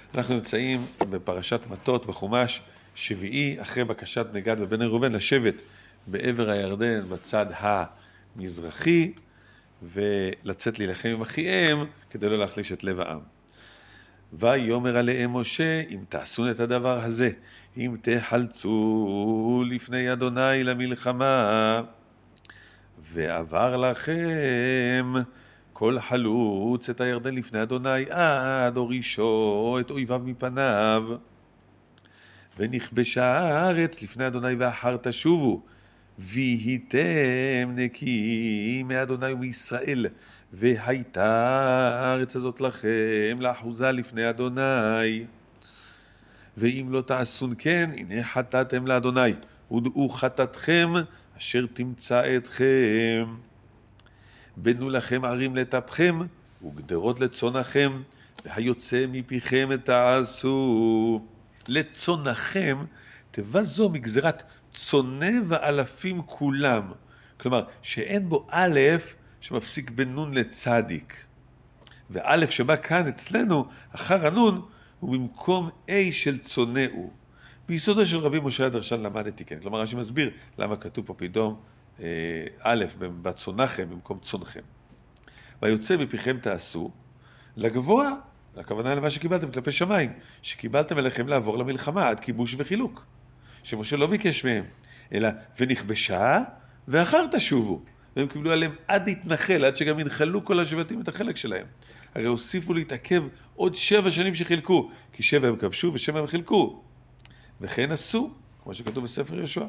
אנחנו נמצאים בפרשת מטות בחומש, שביעי אחרי בקשת בני גד ובני ראובן לשבת בעבר הירדן בצד המזרחי ולצאת להילחם עם אחיהם כדי לא להחליש את לב העם. ויאמר עליהם משה, אם תעשו את הדבר הזה, אם תחלצו לפני אדוני למלחמה, ועבר לכם כל חלוץ את הירדן לפני אדוני עד הורישו את אויביו מפניו, ונכבשה הארץ לפני אדוני ואחר תשובו, והייתם נקיים מאדוני ומישראל, והייתה הארץ הזאת לכם לאחוזה לפני אדוני. ואם לא תעשון כן, הנה חטאתם לאדוני, ודעו חטאתכם אשר תמצא אתכם. בנו לכם ערים לטפכם וגדרות לצונכם, והיוצא מפיכם תעשו. לצונכם, תיבה זו מגזרת צונה ואלפים כולם. כלומר, שאין בו א' שמפסיק בנון לצדיק. וא' שבא כאן אצלנו, אחר הנון, הוא במקום A של צונאו. ביסודו של רבי משה הדרשן למדתי כן. כלומר, רש"י מסביר למה כתוב פה פתאום א' בצונכם במקום צונכם. והיוצא מפיכם תעשו, לגבוה, הכוונה למה שקיבלתם כלפי שמיים, שקיבלתם אליכם לעבור למלחמה עד כיבוש וחילוק. שמשה לא ביקש מהם, אלא ונכבשה ואחר תשובו. והם קיבלו עליהם עד להתנחל, עד שגם ינחלו כל השבטים את החלק שלהם. הרי הוסיפו להתעכב עוד 7 שנים שחילקו, כי 7 הם כבשו ו7 הם חילקו. וכן עשו, כמו שכתוב בספר יהושע.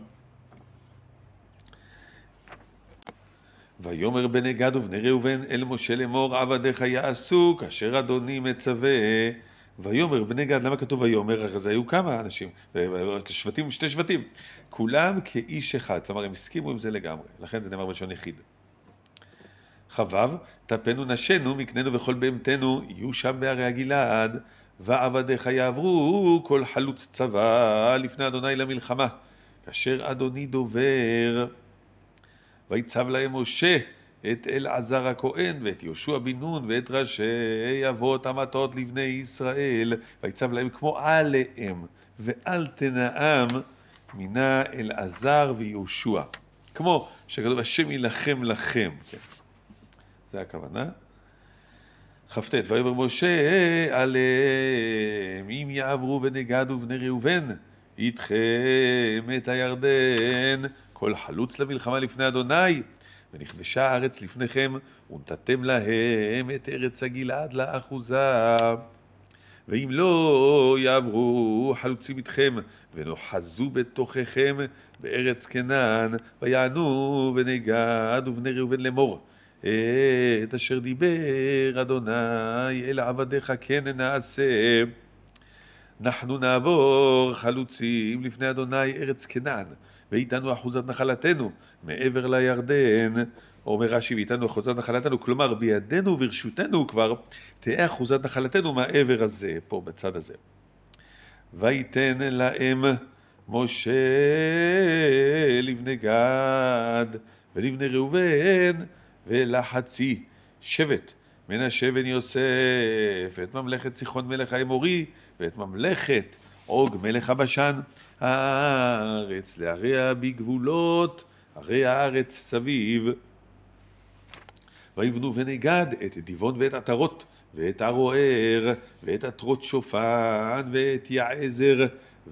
ויאמר בני גד ובני ראובן אל משה לאמור עבדיך יעשו כאשר אדוני מצווה. ויאמר בני גד, למה כתוב ויאמר? אז היו כמה אנשים, שבטים, 2 שבטים, כולם כאיש אחד, כלומר הם הסכימו עם זה לגמרי, לכן זה נאמר בלשון יחיד. חבב, טפנו נשנו מקננו וכל בהמתנו יהיו שם בערי הגלעד, ועבדיך יעברו כל חלוץ צבא לפני אדוני למלחמה, כאשר אדוני דובר. ויצב להם משה את אלעזר הכהן ואת יהושע בן נון ואת ראשי אבות המטות לבני ישראל, ויצב להם כמו עליהם ואל תנאם מינה אלעזר ויהושע, כמו שכתוב השם ילחם לכם, כן. זה הכוונה. כ"ט, ויאמר משה עליהם אם יעברו בני גד ובני ראובן איתכם את הירדן כל חלוץ למלחמה לפני אדוני, ונכבשה הארץ לפניכם ונתתם להם את ארץ הגלעד לאחוזה. ואם לא יעברו חלוצים איתכם ונוחזו בתוככם בארץ כנען, ויענו בני גד ובני ראובן לאמור את אשר דיבר אדוני אל עבדיך כן נעשה. אנחנו נעבור חלוצים לפני אדוני ארץ כנען, ואיתנו אחוזת נחלתנו מעבר לירדן. אומר רש"י, ואיתנו אחוזת נחלתנו, כלומר בידינו וברשותנו כבר תהיה אחוזת נחלתנו מהעבר הזה, פה בצד הזה. ויתן להם משה לבני גד ולבני ראובן ולחצי שבט מנשה בן יוסף את ממלכת סיחון מלך האמורי ואת ממלכת עוג מלך הבשן הארץ להריה בגבולות הרי הארץ סביב. ויבנו בני גד את דיבון ואת עטרות ואת ערוער ואת עטרות שופן ואת יעזר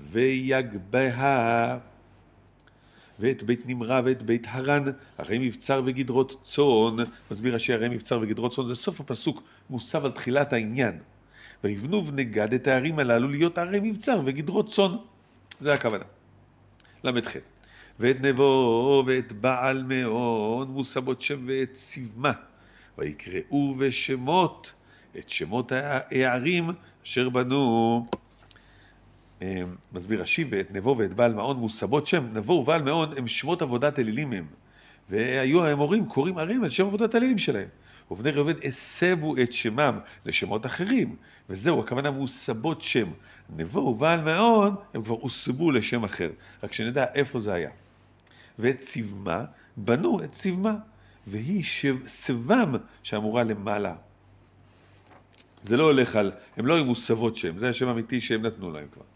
ויגבה ואת בית נמרה ואת בית הרן, הרי מבצר וגדרות צאן. מסביר רש"י, הרי מבצר וגדרות צאן, זה סוף הפסוק, מוסב על תחילת העניין. ויבנו בני גד את הערים הללו להיות הרי מבצר וגדרות צאן. זה הכוונה. למ"ח. ואת נבו ואת בעל מאון מוסבות שם ואת סבמה. ויקראו בשמות את שמות הערים אשר בנו. מסביר רש"י, ואת נבו ואת בעל מעון מוסבות שם. נבו ובעל מעון הם שמות עבודת אלילים הם, והיו האמורים קוראים ערים על שם עבודת אלילים שלהם. ובני ראובן הסבו את שמם לשמות אחרים, וזהו הכוונה מוסבות שם. נבו ובעל מעון הם כבר הוסבו לשם אחר, רק שנדע איפה זה היה. ואת סבמה בנו את סבמה, והיא סבם שאמורה למעלה. זה לא הולך על, הם לא היו מוסבות שם, זה השם אמיתי שהם נתנו להם כבר.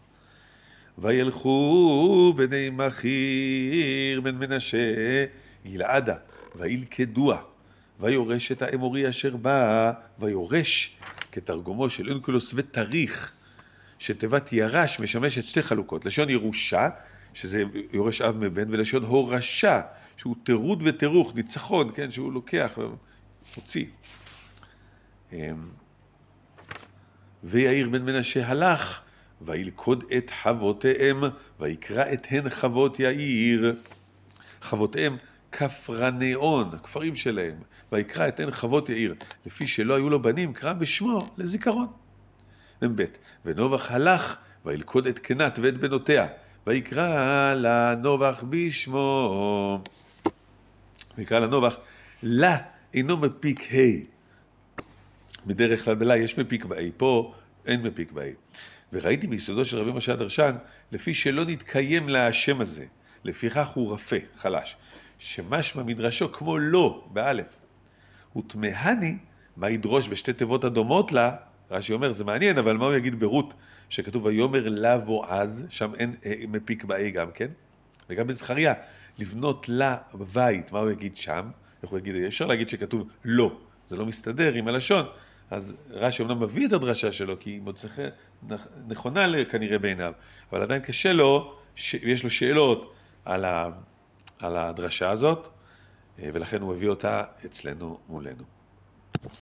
וילכו בני מחיר בן מנשה גלעדה, וילכדוה, ויורש את האמורי אשר בא, ויורש, כתרגומו של אונקלוס ותריך, שתיבת ירש משמשת שתי חלוקות, לשון ירושה, שזה יורש אב מבן, ולשון הורשה, שהוא תירוד ותירוך, ניצחון, כן, שהוא לוקח ומוציא. ויאיר בן מנשה הלך, וילכוד את חבותיהם, ויקרא את הן חבות יאיר. חבותיהם כפרנאון, הכפרים שלהם, ויקרא את הן חבות יאיר. לפי שלא היו לו בנים, קרא בשמו לזיכרון. מ"ב. ונובח הלך, וילכוד את קנת ואת בנותיה, ויקרא לה נובח בשמו. ויקרא לה נובח, לה אינו מפיק ה'. בדרך כלל בלה יש מפיק באי, פה אין מפיק באי. וראיתי ביסודו של רבי משה הדרשן, לפי שלא נתקיים לה השם הזה, לפיכך הוא רפה, חלש, שמשמע מדרשו כמו לא, באלף. ותמהני, מה ידרוש בשתי תיבות הדומות לה, רש"י אומר, זה מעניין, אבל מה הוא יגיד ברות, שכתוב ויאמר לה בועז, שם אין מפיק באי גם כן, וגם בזכריה, לבנות לה בבית, מה הוא יגיד שם? איך הוא יגיד? אפשר להגיד שכתוב לא, זה לא מסתדר עם הלשון, אז רש"י אומנם מביא את הדרשה שלו, כי היא מוצאת נכונה כנראה בעיניו, אבל עדיין קשה לו, יש לו שאלות על הדרשה הזאת, ולכן הוא הביא אותה אצלנו מולנו.